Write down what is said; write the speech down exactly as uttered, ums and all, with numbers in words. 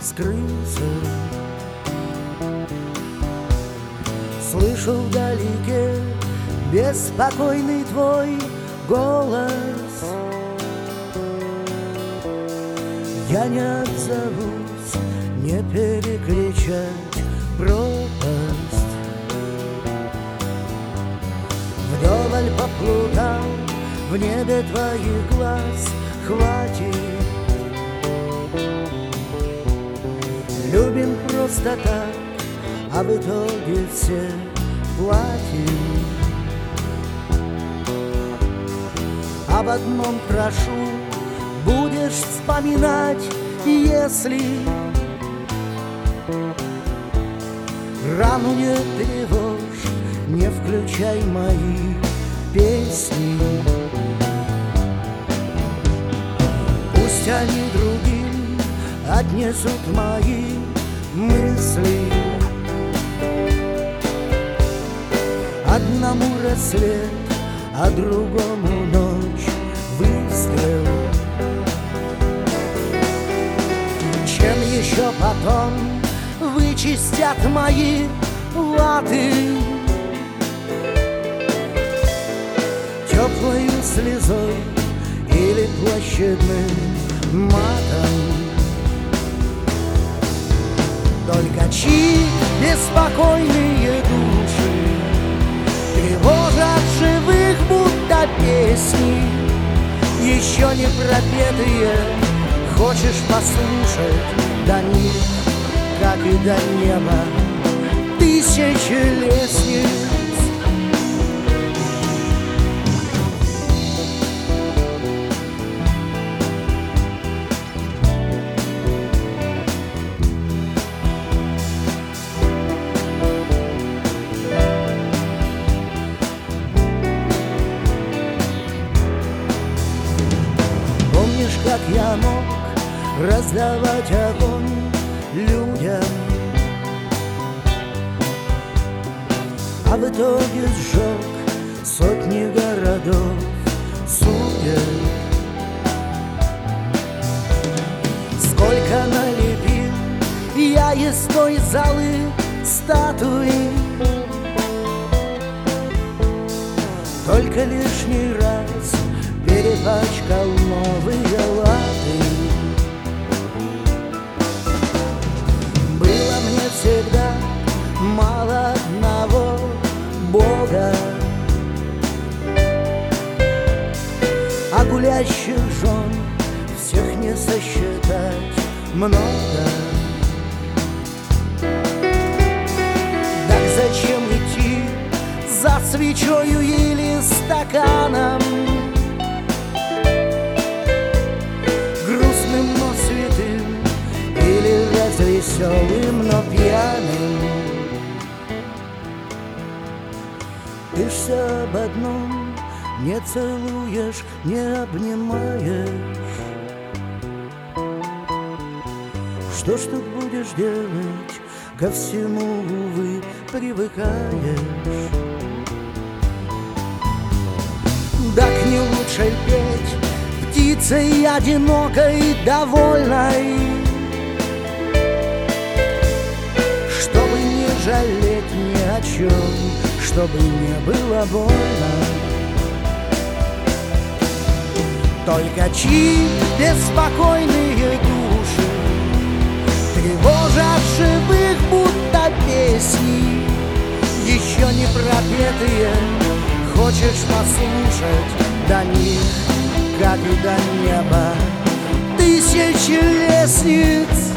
скрылся. Слышу вдалеке беспокойный твой голос. Я не отзовусь, не перекричать пропасть. Вдоволь поплутал, в небе твоих глаз хватит. Любим просто так, а в итоге все платим. Об одном прошу, будешь вспоминать, если рану не тревожь, не включай мои песни. Пусть они другим отнесут мои мысли. Одному рассвет, а другому ночь выстрел. Чем еще потом вычистят мои латы теплою слезой или площадным матом? Только чьи беспокойные души тревожат живых, будто песни еще не пропетые. Хочешь послушать до них, как и до неба, тысячи лестниц? Помнишь, как я мог раздавать огонь людям, а в итоге сжег сотни городов судеб? Сколько налепил я из той залы статуи, только лишний раз перепачкал новые латы. Было мне всегда мало одного Бога, а гулящих жен всех не сосчитать много. Так зачем идти за свечою или стаканом, грустным, но святым, или развеселым, но пьяным? Ты ж все об одном: не целуешь, не обнимаешь. Что ж тут будешь делать? Ко всему, увы, привыкаешь. Так не лучше петь птицей одинокой, довольной, чтобы не жалеть ни о чем, чтобы не было больно. Только чьи беспокойные души тревожат живых, будто песни еще не пропетые. Хочешь послушать до них, как и до неба, тысячи лестниц?